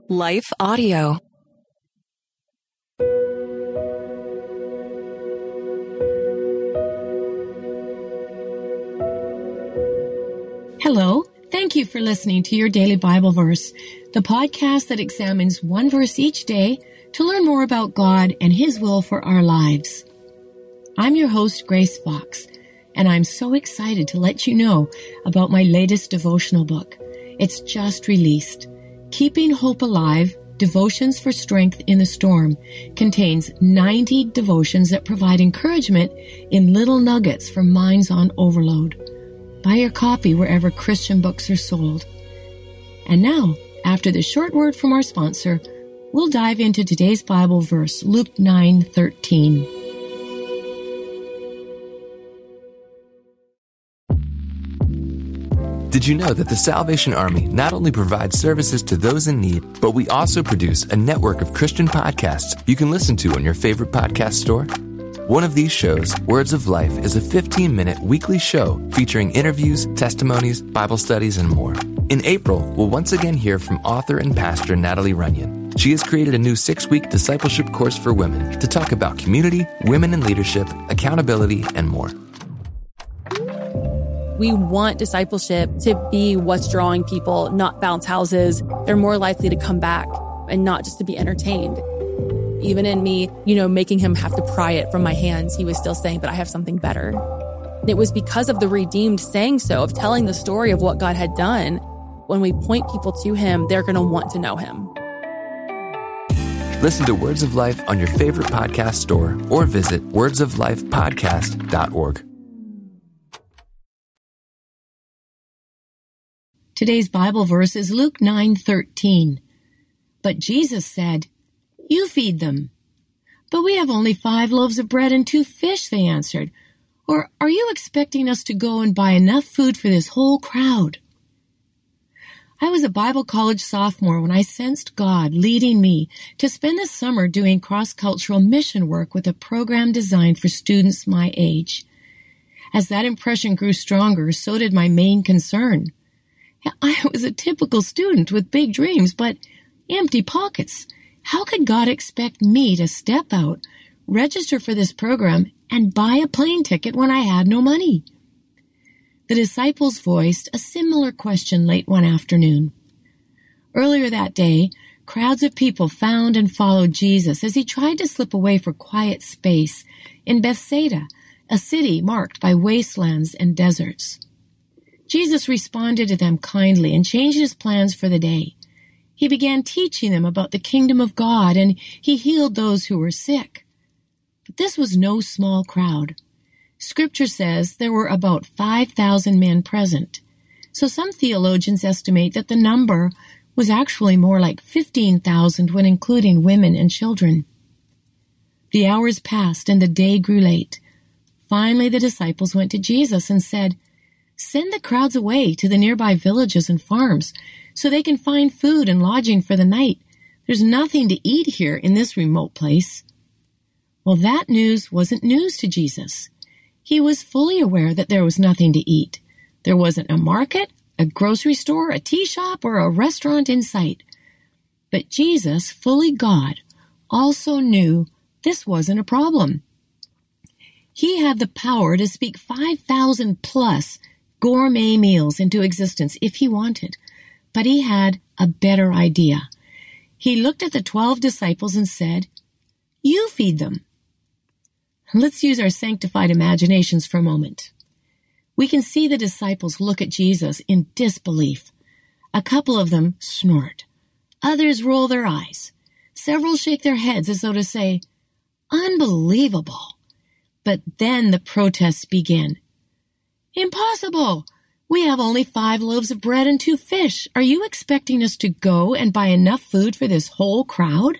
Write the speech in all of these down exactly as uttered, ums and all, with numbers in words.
Life Audio. Hello. Thank you for listening to your Daily Bible Verse, the podcast that examines one verse each day to learn more about God and His will for our lives. I'm your host, Grace Fox, and I'm so excited to let you know about my latest devotional book. It's just released. Keeping Hope Alive, Devotions for Strength in the Storm contains ninety devotions that provide encouragement in little nuggets for minds on overload. Buy your copy wherever Christian books are sold. And now, after the short word from our sponsor, we'll dive into today's Bible verse, Luke nine thirteen. Did you know that the Salvation Army not only provides services to those in need, but we also produce a network of Christian podcasts you can listen to on your favorite podcast store? One of these shows, Words of Life, is a fifteen-minute weekly show featuring interviews, testimonies, Bible studies, and more. In April, we'll once again hear from author and pastor Natalie Runyon. She has created a new six-week discipleship course for women to talk about community, women in leadership, accountability, and more. We want discipleship to be what's drawing people, not bounce houses. They're more likely to come back and not just to be entertained. Even in me, you know, making him have to pry it from my hands, he was still saying, but I have something better. And it was because of the redeemed saying so, of telling the story of what God had done. When we point people to him, they're going to want to know him. Listen to Words of Life on your favorite podcast store or visit words of life podcast dot org. Today's Bible verse is Luke nine thirteen. But Jesus said, "You feed them." "But we have only five loaves of bread and two fish," they answered. "Or are you expecting us to go and buy enough food for this whole crowd?" I was a Bible college sophomore when I sensed God leading me to spend the summer doing cross-cultural mission work with a program designed for students my age. As that impression grew stronger, so did my main concern. I was a typical student with big dreams, but empty pockets. How could God expect me to step out, register for this program, and buy a plane ticket when I had no money? The disciples voiced a similar question late one afternoon. Earlier that day, crowds of people found and followed Jesus as he tried to slip away for quiet space in Bethsaida, a city marked by wastelands and deserts. Jesus responded to them kindly and changed his plans for the day. He began teaching them about the kingdom of God, and he healed those who were sick. But this was no small crowd. Scripture says there were about five thousand men present, so some theologians estimate that the number was actually more like fifteen thousand when including women and children. The hours passed and the day grew late. Finally, the disciples went to Jesus and said, "Send the crowds away to the nearby villages and farms so they can find food and lodging for the night. There's nothing to eat here in this remote place." Well, that news wasn't news to Jesus. He was fully aware that there was nothing to eat. There wasn't a market, a grocery store, a tea shop, or a restaurant in sight. But Jesus, fully God, also knew this wasn't a problem. He had the power to speak five thousand plus gourmet meals into existence if he wanted. But he had a better idea. He looked at the twelve disciples and said, "You feed them." Let's use our sanctified imaginations for a moment. We can see the disciples look at Jesus in disbelief. A couple of them snort. Others roll their eyes. Several shake their heads as though to say, "Unbelievable." But then the protests begin. "Impossible! We have only five loaves of bread and two fish. Are you expecting us to go and buy enough food for this whole crowd?"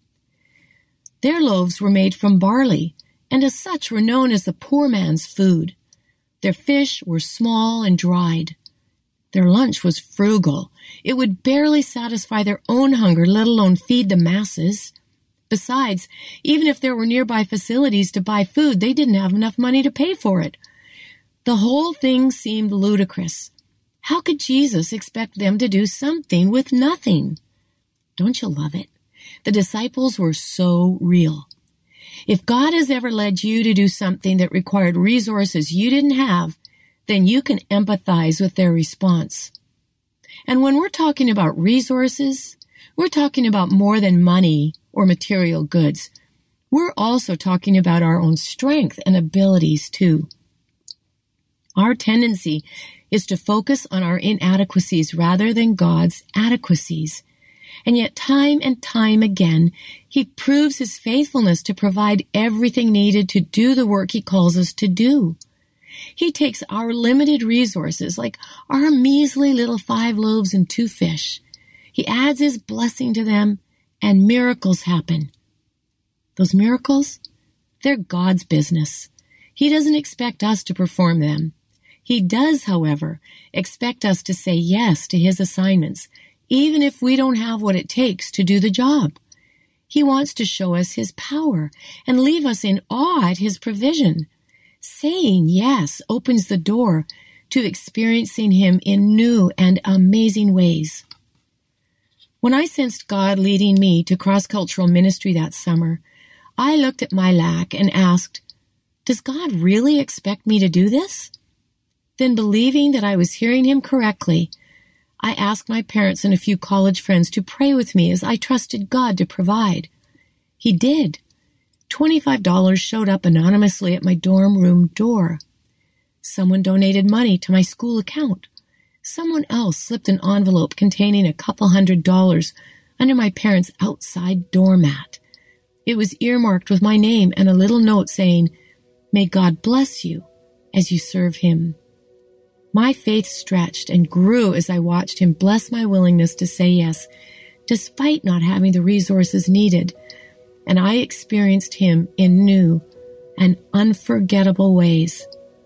Their loaves were made from barley, and as such were known as the poor man's food. Their fish were small and dried. Their lunch was frugal. It would barely satisfy their own hunger, let alone feed the masses. Besides, even if there were nearby facilities to buy food, they didn't have enough money to pay for it. The whole thing seemed ludicrous. How could Jesus expect them to do something with nothing? Don't you love it? The disciples were so real. If God has ever led you to do something that required resources you didn't have, then you can empathize with their response. And when we're talking about resources, we're talking about more than money or material goods. We're also talking about our own strength and abilities too. Our tendency is to focus on our inadequacies rather than God's adequacies. And yet time and time again, He proves His faithfulness to provide everything needed to do the work He calls us to do. He takes our limited resources, like our measly little five loaves and two fish. He adds His blessing to them, and miracles happen. Those miracles, they're God's business. He doesn't expect us to perform them. He does, however, expect us to say yes to His assignments, even if we don't have what it takes to do the job. He wants to show us His power and leave us in awe at His provision. Saying yes opens the door to experiencing Him in new and amazing ways. When I sensed God leading me to cross-cultural ministry that summer, I looked at my lack and asked, does God really expect me to do this? Then, believing that I was hearing Him correctly, I asked my parents and a few college friends to pray with me as I trusted God to provide. He did. twenty-five dollars showed up anonymously at my dorm room door. Someone donated money to my school account. Someone else slipped an envelope containing a couple hundred dollars under my parents' outside doormat. It was earmarked with my name and a little note saying, "May God bless you as you serve Him." My faith stretched and grew as I watched Him bless my willingness to say yes, despite not having the resources needed, and I experienced Him in new and unforgettable ways.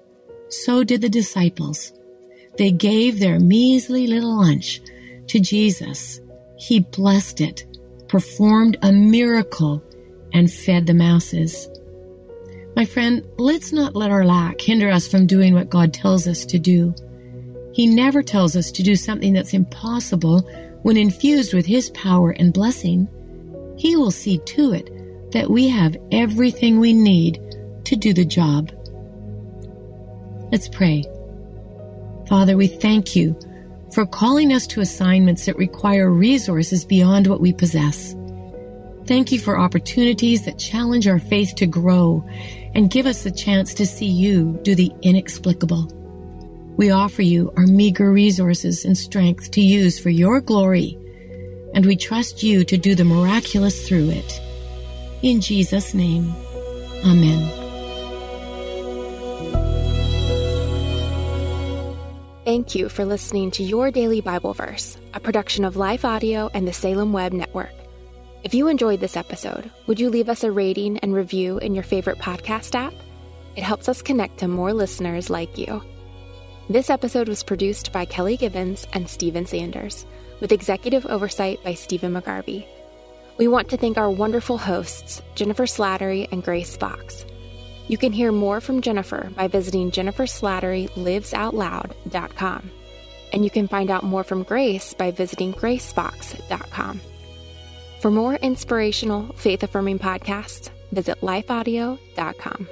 So did the disciples. They gave their measly little lunch to Jesus. He blessed it, performed a miracle, and fed the masses. My friend, let's not let our lack hinder us from doing what God tells us to do. He never tells us to do something that's impossible when infused with His power and blessing. He will see to it that we have everything we need to do the job. Let's pray. Father, we thank You for calling us to assignments that require resources beyond what we possess. Thank You for opportunities that challenge our faith to grow and give us the chance to see You do the inexplicable. We offer You our meager resources and strength to use for Your glory, and we trust You to do the miraculous through it. In Jesus' name, Amen. Thank you for listening to Your Daily Bible Verse, a production of Life Audio and the Salem Web Network. If you enjoyed this episode, would you leave us a rating and review in your favorite podcast app? It helps us connect to more listeners like you. This episode was produced by Kelly Gibbons and Stephen Sanders, with executive oversight by Stephen McGarvey. We want to thank our wonderful hosts, Jennifer Slattery and Grace Fox. You can hear more from Jennifer by visiting jennifer slattery lives out loud dot com. And you can find out more from Grace by visiting grace fox dot com. For more inspirational, faith-affirming podcasts, visit life audio dot com.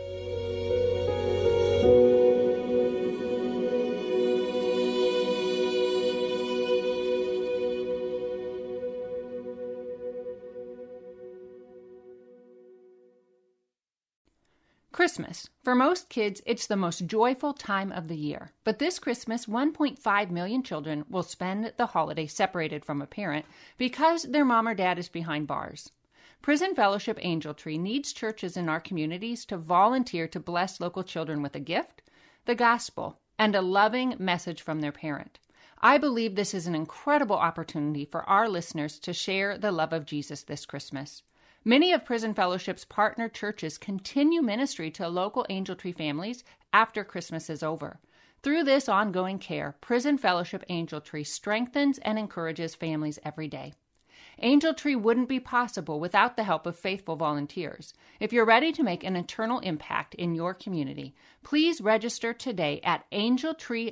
Christmas. For most kids, it's the most joyful time of the year. But this Christmas, one point five million children will spend the holiday separated from a parent because their mom or dad is behind bars. Prison Fellowship Angel Tree needs churches in our communities to volunteer to bless local children with a gift, the gospel, and a loving message from their parent. I believe this is an incredible opportunity for our listeners to share the love of Jesus this Christmas. Many of Prison Fellowship's partner churches continue ministry to local Angel Tree families after Christmas is over. Through this ongoing care, Prison Fellowship Angel Tree strengthens and encourages families every day. Angel Tree wouldn't be possible without the help of faithful volunteers. If you're ready to make an eternal impact in your community, please register today at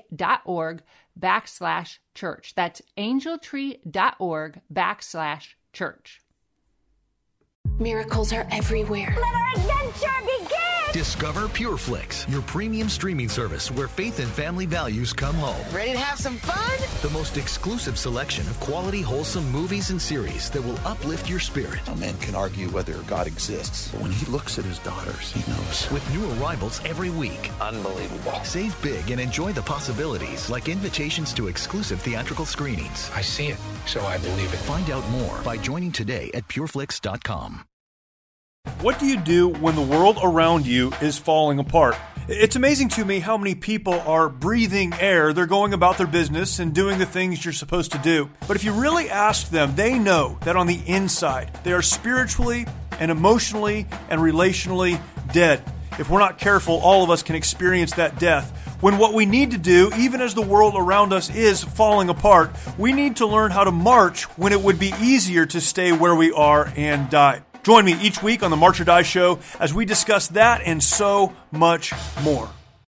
angeltree.org backslash church. That's angeltree.org backslash church. Miracles are everywhere. Let our adventure begin! Discover PureFlix, your premium streaming service where faith and family values come home. Ready to have some fun? The most exclusive selection of quality, wholesome movies and series that will uplift your spirit. A man can argue whether God exists, but when he looks at his daughters, he knows. With new arrivals every week. Unbelievable. Save big and enjoy the possibilities, like invitations to exclusive theatrical screenings. I see it, so I believe it. Find out more by joining today at pureflix dot com. What do you do when the world around you is falling apart? It's amazing to me how many people are breathing air. They're going about their business and doing the things you're supposed to do. But if you really ask them, they know that on the inside, they are spiritually and emotionally and relationally dead. If we're not careful, all of us can experience that death. When what we need to do, even as the world around us is falling apart, we need to learn how to march when it would be easier to stay where we are and die. Join me each week on the March or Die Show as we discuss that and so much more.